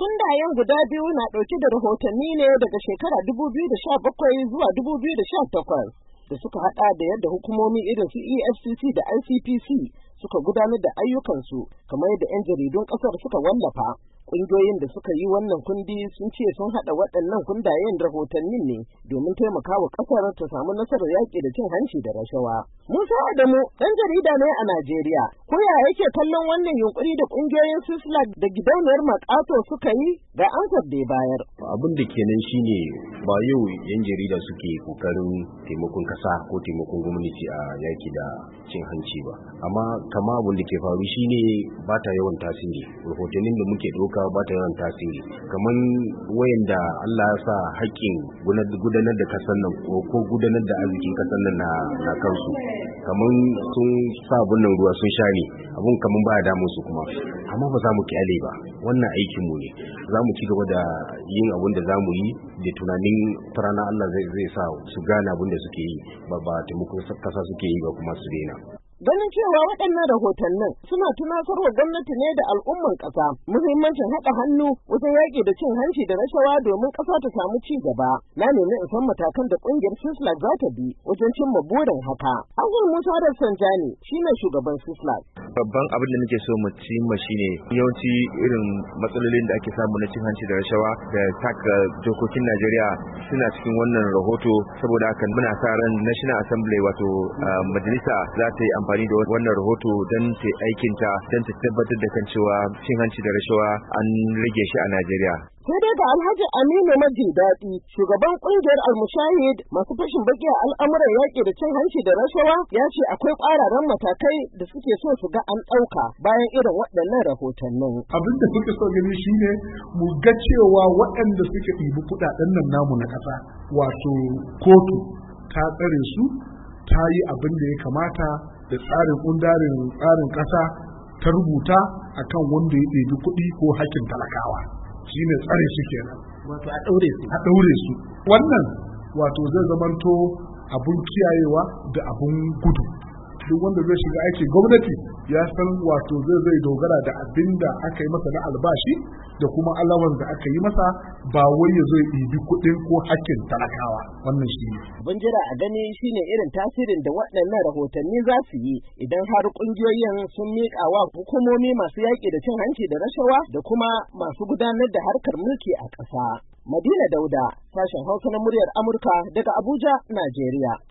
Kundayen guda biyu na ɗauke da rahotanni ne daga shekara 2017 zuwa 2018 da suka haɗa da yadda hukumomi irin su EFCC da ICPC suka gudanar da ayyukansu kamar yadda 'yan jaridun ƙasar suka wallafa. Ƙungiyoyin da suka yi wannan kundi sun ce sun haɗa waɗannan kundayen rahotannin ne domin taimakawa ƙasar ta samu nasarar yaƙi da cin hanci da rashawa. Musa Adamu ɗan jarida ne a Najeriya. Ko ya yake kallon wannan yunƙuri da ƙungiyoyin Sislak da gidauniyar Makato suka yi ga amsar da ya bayar. Abin da kenan shine ba yau 'yan jarida suke ƙoƙarin taimakon ƙasa ko taimakon gwamnati a yaƙi da cin hanci ba. Amma kama abin da ke faru shine ba ta yawan tasiri. Rahotannin da muke ɗauka ba ta yawan tasiri. Kamar wayanda Allah ya sa haƙƙin gudanar da kasar nan ko gudanar da arzikin kasar nan na kansu. Kamar sun sa abun ruwa sun sha ne, abun kamar ba ya damun su kuma. Amma ba za mu kyale ba. Wannan aikin mu ne. Za mu ci gaba da yin abun da za mu yi da tunanin rana Allah zai sa su gane abun da suke yi ba taimakon kasa suke yi ba kuma su daina. Ganin cewa waɗannan rahotannin suna tunasarwa gwamnati ne da al'umman ƙasa muhimmancin haɗa hannu wajen yaƙi da cin hanci da rashawa domin ƙasa ta samu ci gaba. Na nemi in san matakan da ƙungiyar Sislak za ta bi wajen cimma burin haka. Angul Musa da Sanjani shine shugaban Sislak. Babban abin da muke so mu cimma shine yawanci irin matsalolin da ake samu na cin hanci da rashawa da taka dokokin Najeriya suna cikin wannan rahoto, saboda haka muna sa ran National Assembly wato majalisa za ta yi amfani da wannan rahoto don ta aikinta don ta tabbatar da kan cewa cin hanci da rashawa an rage shi a Najeriya. Sai dai ga Alhaji Aminu Maji Daɗi, shugaban ƙungiyar Al-Mushahid masu fashin baki a al'amuran yaƙi da cin hanci da rashawa, ya ce akwai ƙwararan matakai da suke so su ga an ɗauka bayan irin waɗannan rahotannin. Abin da suke so gani shine mu ga cewa waɗanda suke ɗibi kuɗaɗen nan namu na ƙasa, wato kotu ta tsare su, ta yi abin da ya kamata da tsarin ƙasa ta rubuta akan wanda ya ɗebi kuɗi ko hakkin talakawa. Shine tsare su kenan, wato a ɗaure su. Wannan wato zai zamanto abun kiyayewa da abun gudu. Duk wanda zai shiga aikin gwamnati ya san wato zai dogara da abin da aka yi masa na albashi da kuma alawan da aka yi masa, ba wai ya zo ya ɗibi kuɗin ko hakkin talakawa. Wannan shi ne. Abin jira a gani shine irin tasirin da waɗannan rahotanni za su yi idan har ƙungiyoyin sun miƙa wa hukumomi masu yaƙi da cin hanci da rashawa da kuma masu gudanar da harkar mulki a ƙasa. Madina Dauda, sashen Hausa na muryar Amurka daga Abuja, Najeriya.